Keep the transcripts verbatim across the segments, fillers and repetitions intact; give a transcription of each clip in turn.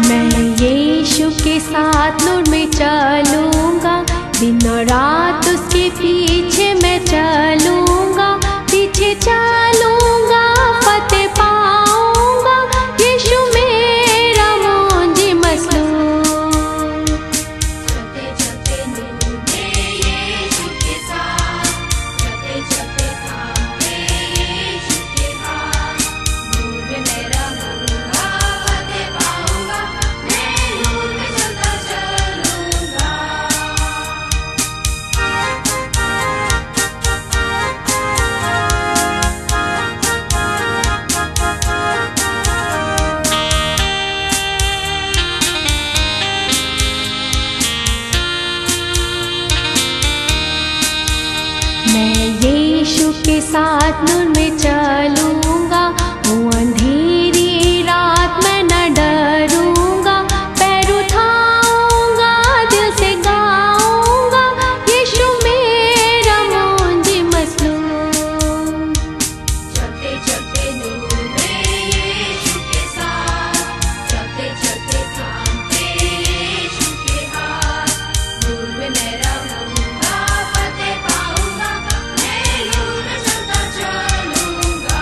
मैं यीशु के साथ नूर में चलूँगा, दिन और रात उसके पीछे मैं चलूँगा, पीछे चलूँगा फतेह पाऊँगा, यीशु मेरा मुझे मसलूम। चलते चलते नूर में यीशु के साथ, चलते चलते थामे यीशु के हाथ, नूर में मैं रहूँगा फतेह पाऊँगा, मैं नूर में चलता चलूँगा। मैं यीशु के साथ नूर में चलूँगा, हूँ अंधेरी रात मैं न डरूँगा, पैर उठाऊँगा दिल से गाऊँगा, यीशु मेरा मुझे मसलूम। चलते चलते नूर में यीशु के साथ, चलते चलते थामते यीशु के हाथ, नूर में मैं रहूँगा फतेह पाऊँगा, मैं नूर में चलता चलूँगा।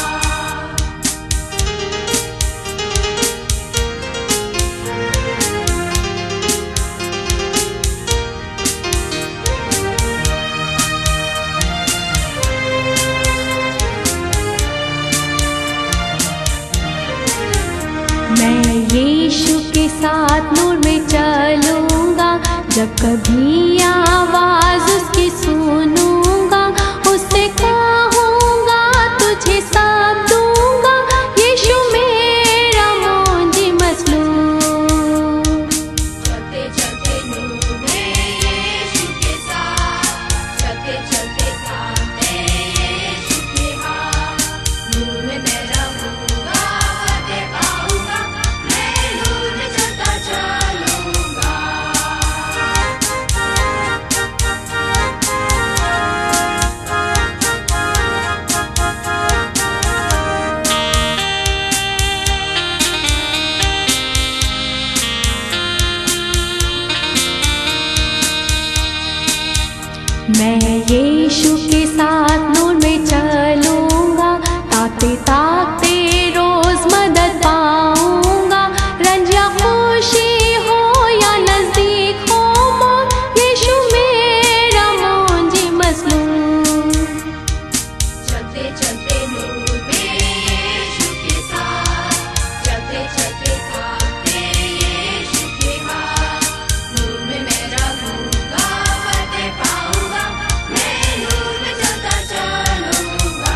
मैं यीशु के साथ नूर में चलूँगा, जब कभी आवाज़ उसकी सुनूँगा, उससे कहूँगा तुझे सब दूँगा, यीशु मेरा मुझे मसलूम। चलते चलते नूर में यीशु के साथ, चलते चलते थामते यीशु के हाथ, नूर में मैं रहूँगा फतेह पाऊँगा, मैं नूर में चलता चलूँगा। मैं यीशु के साथ नूर में चलूँगा, ताकते ताकते रोज मदद पाऊँगा, रंज या खुशी हो या नजदीक हो मौत, यीशु मेरा मुझे मसलूम। चलते चलते नूर में यीशु के साथ, चलते चलते थामते यीशु के हाथ, नूर में मैं रहूँगा फतेह पाऊँगा, मैं नूर में चलता चलूँगा।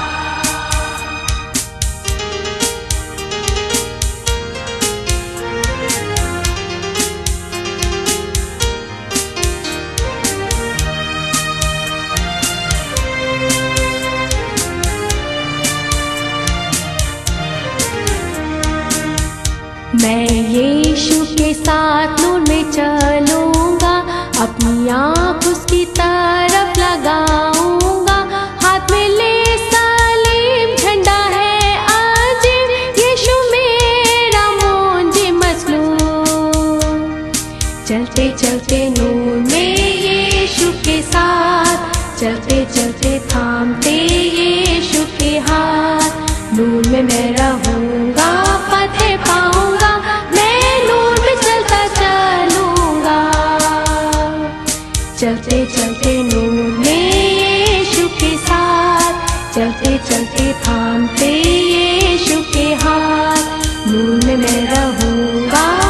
मैं यीशु के साथ नूर में चलूँगा, अपनी आँख उसकी तरफ लगाऊँगा, हाथ में ले सलीम झंडा है अजीब, यीशु मेरा मुझे मसलूम। चलते चलते नूर में यीशु के साथ, चलते चलते थामते यीशु के हाथ, नूर में मैं रहूँगा फतेह पाऊँगा, मैं नूर में चलता चलूँगा। चलते चलते नूर में यीशु के साथ, चलते चलते थामते यीशु के हाथ, नूर में मैं रहूँगा